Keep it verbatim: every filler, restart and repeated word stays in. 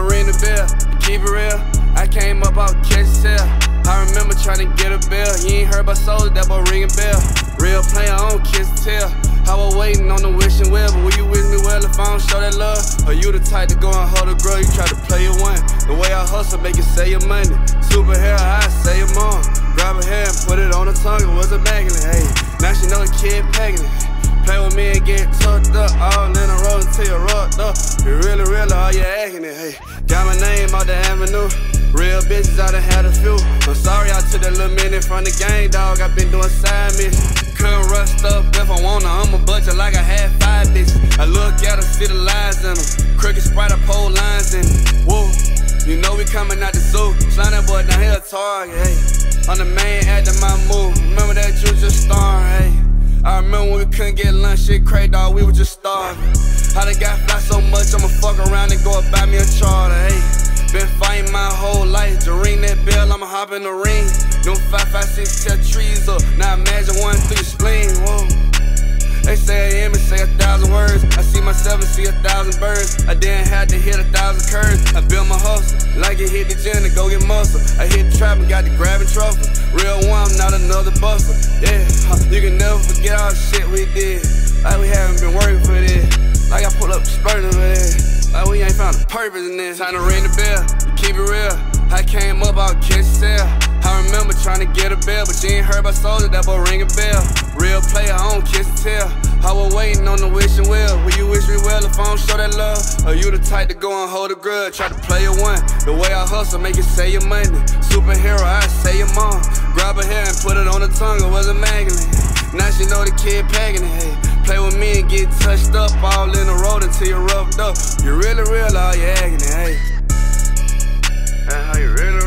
ring the bell, keep it real. I came up out catch tail. I remember trying to get a bill. You ain't heard about soldier, that boy ringing bell. Real player, I don't kiss the tail. I was waiting on the wishing well, but will you wish me well if I don't show that love? Or you the type to go and hold a girl, you try to play your one. The way I hustle, make it say your money. Superhero, I say your mom. Grab her hair and put it on her tongue, it was a bagging it, hey. Now she know the kid packing it. Play with me and get tucked up, all in a row until you're rucked up. You really, really, all you acting it, hey. Got my name out the avenue. Real bitches, I done had a few. I'm sorry I took that little minute from the gang, dog. I been doing side missions. Couldn't rust up if I wanna. I'm a budget like I had five bitches. I look at her, see the lines in them. Crooked Sprite, I pull lines in them. Whoa, you know we coming out the zoo. Slime that boy down here a target, hey. I'm the main actor, my move. Remember that you just starring, hey. I remember when we couldn't get lunch, shit crazy, dog. We was just starving. I done got fly so much, I'ma fuck around and go and buy me a charter, hey. Been fighting my whole life to ring that bell, I'ma hop in the ring. Them five, five, six, set trees up. Now imagine one through your spleen, whoa. They say an image, say a thousand words. I see myself and see a thousand birds. I didn't have to hit a thousand curves. I built my hustle, like it hit the gym to go get muscle. I hit the trap and got the grabbing trophy. Real one, I'm not another buster. Yeah, you can never forget all the shit we did. Like we haven't been working for this. Like I pull up the spurt over there. Like we ain't found a purpose in this. Time to ring the bell, keep it real. I came up out catch tail. I remember trying to get a bell, but you ain't heard about soldier, that boy ring a bell. Real player, I don't kiss the tail. I was waiting on the wishing well. Will you wish me well if I don't show that love? Or you the type to go and hold a grudge, try to play your one. The way I hustle, make it say your money. Superhero, I say your mom. Grab her hair and put it on her tongue, it was a magnet. Now she know the kid packing it, hey. Play with me and get touched up, all in the road until you're roughed up. You really real, all you acting it, hey. That's how you really